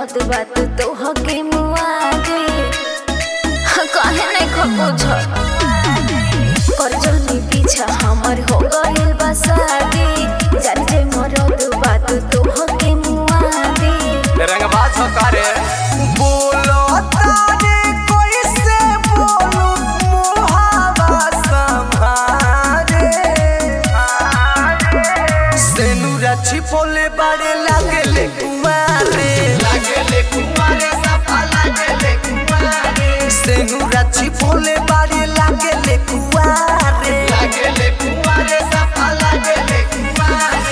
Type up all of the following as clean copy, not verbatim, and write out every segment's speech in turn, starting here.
मरद बात तो हके मुआ दे काहे नहीं खबुझ कर जनी पीछा हमर हो गइल बा शादी जान जे मरद बात तो हके मुआ दे रंगबाज हो करे बोलो तारे कोई से बोलू मुहावा संभारे सेनुरा छिपोले बाड़े लागेले कुमारे सफा लागेले कुमारे सेनुरा छिपोले बाड़े लागेले कुमारे सफा लागेले कुमारे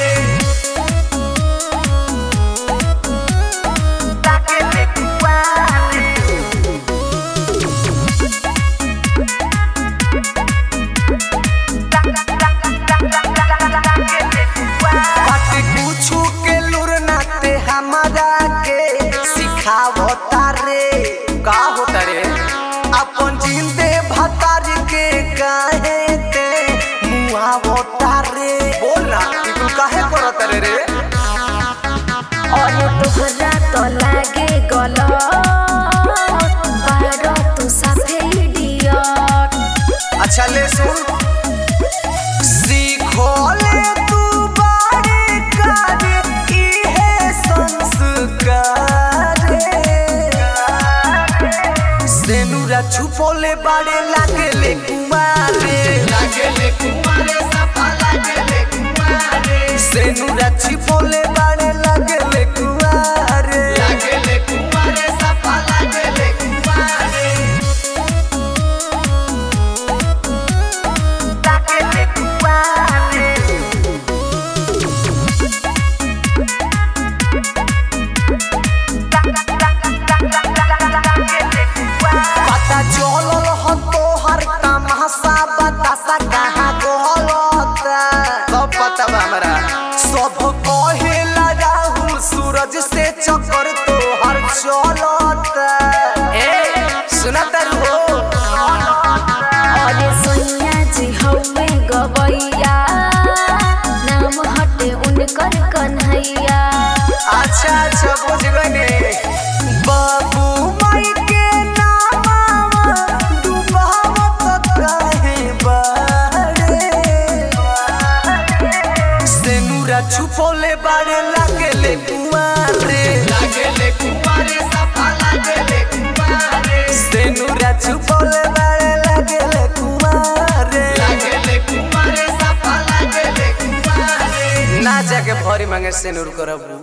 का होता रे अपन जिंदे भतार के काहे ते मुआ होता रे बोल ना तू काहे करत रे और तोहरा तो लागे गलत बारो तू साफे इडियट अच्छा ले सुन सीखो ले तू बारे कारे इहे संस्कार सेनुरा छुपोले बाड़े लागेले कुमारे सफा लागेले कुमारे सेनुरा छिपोले बाड़े लागेले कुमारे सफा लागेले कुमारे पता चलल हो तोहर तमाशा बतासा कहाँ गोलता सब पता बा हमरा सब कहेला राहुल सूरज से चक्कर तोहर चलता सुना तारू हो अरे सोनिया जी हवे गवैया नाम हटे उनकर कन्हैया अच्छा बुझ गने बाबू माई के नाम डुबावत काहे बाड़े सेनुरा छुपोले बाड़े लागेले कुमारे सफा लागेले कुमारे सेनुरा छुपोले बाड़े लागेले कुमारे सफा लागेले कुमारे ना जाके भरी मांगे सेनुर करबू।